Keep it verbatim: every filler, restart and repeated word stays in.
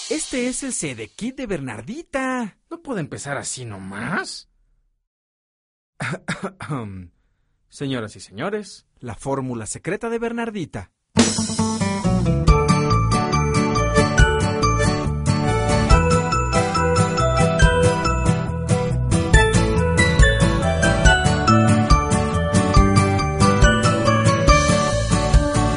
Este es el Sedekit de Bernardita. ¿No puede empezar así nomás? Señoras y señores, la fórmula secreta de Bernardita.